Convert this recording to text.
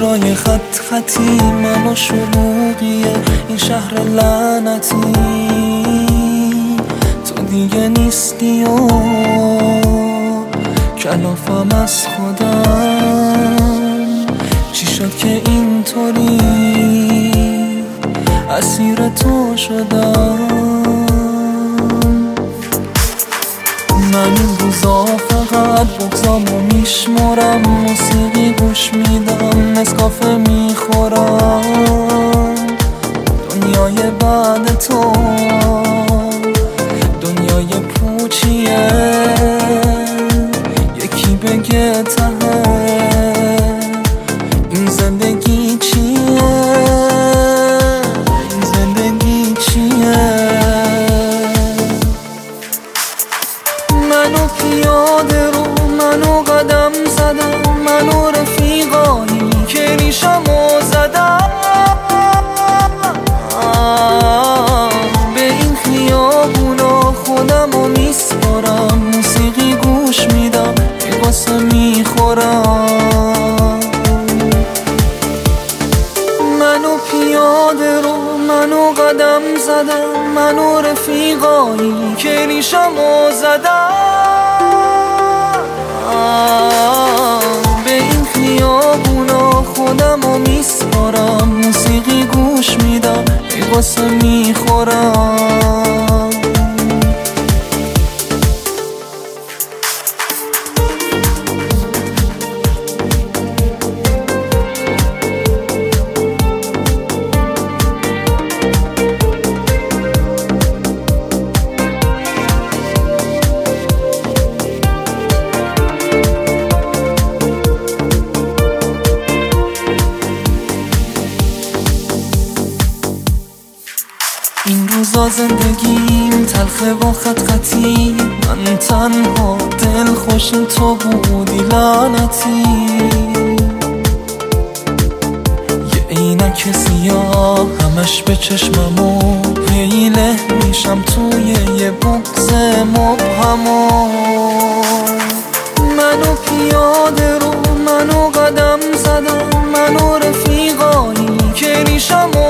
فکرای خط خطی من و شلوغیه این شهر لعنتی. تو دیگه نیستی و کلافم از خودم. چی شد که اینطوری اسیر تو شدم؟ من این روزا فقط بغضامو میشمارم، موسیقی گوش میدم، نسکافه میخورم. دنیای بعد تو دنیای پوچیه، یکی بگه ته این زندگی چیه، این زندگی چیه. منو پیاده رو منو قدم زدم، منو رفیقایی که ریشمو زدم. به این خیابونا خودمو میسپارم، موسیقی گوش میدم که واسه میخورم. منو پیاده رو منو قدم زدم، منو رفیقایی که ریشمو زدم. به این خیابونا خودمو میسپارم، موسیقی گوش میدم که واسه میخورم. این روزا زندگیم تلخه و خط خطی، من تنها دل خوش تو بودی لعنتی. یه عینک سیاه همش به چشممو پیله میشم توی یه بغض مبهمو. منو پیاده رو منو قدم زدم، منو رفیقایی که ریشمو